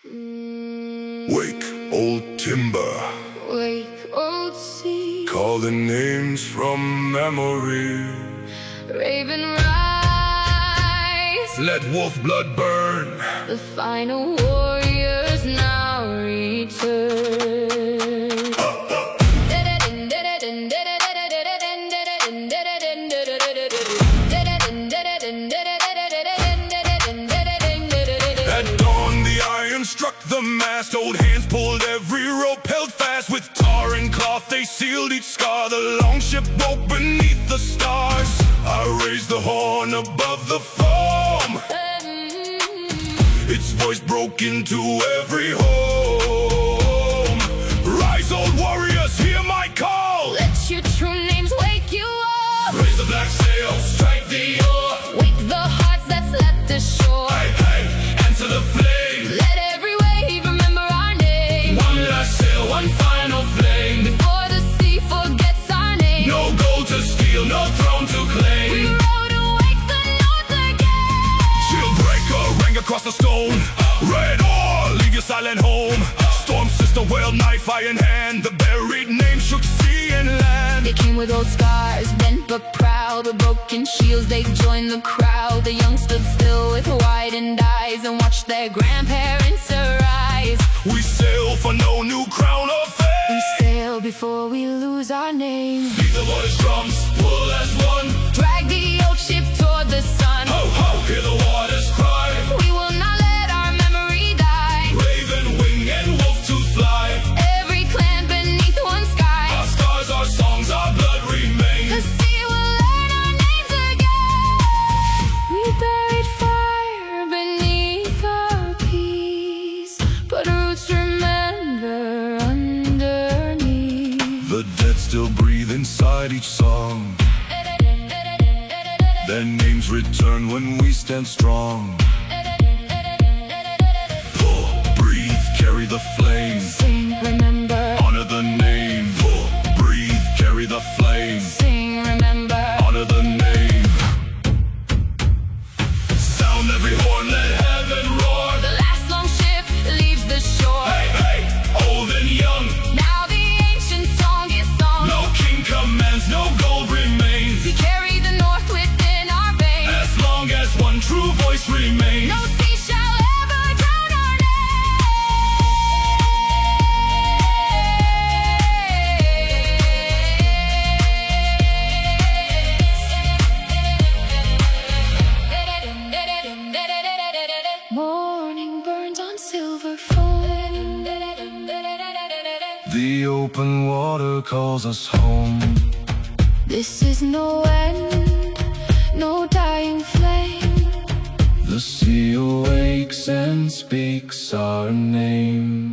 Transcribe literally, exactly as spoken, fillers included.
Wake, old timber. Wake, old sea. Calling names from memory. Raven, rise. Let wolf blood burn. The final warriors now return. At dawn the iron struck the mast. Old hands pulled every rope held fast. With tar and cloth they sealed each scar. The long ship woke beneath the stars. I raised the horn above the foam. Its voice broke into every home. Rise, old warriors, hear my call. Let your true names wake you up. Raise the black sail, strike the oar. Wake the hearts that slept ashore. Hey, hey, answer the flame. Let every wave remember our name. One last sail, one final flame. Before the sea forgets our name. No gold to steal, no throne to We claim. rode to wake the north again. Shield breaker, rang across the stone. Red ore, leave your silent home. Storm sister, whale knife, iron hand. The buried name shook sea and land. They came with old scars, bent but proud. With broken shields they joined the crowd. The young stood still with widened eyes and watched their grandparents arise. We sail for no new crown or We fame. sail before we lose our name. Beat the waters drums, pull as one. Drag the old ship toward the sun. Ho, ho, hear the waters cry. We will not let our memory die. Raven wing and wolf to fly. Every clan beneath one sky. Our scars, our songs, our blood The remain. sea will learn our names again. We buried fire beneath our peace, but roots remember underneath. The dead still breathe inside each song. Their names return when we stand strong. Pull, breathe, carry the flame. Sing, remember. Honor the name. Pull, breathe, carry the flame. Sing, remember. Honor the name. Sound every horn, let heaven roar. The last long ship leaves the shore. Hey, hey, old and young. Now the ancient song is sung. No king commands, no gold remains. We carry the north within our veins. As long as one true voice remains. No sea shall ever drown our names. Morning burns on silver foam. The open water calls us home. This is no end, no dying flame. The sea awakes and speaks our name.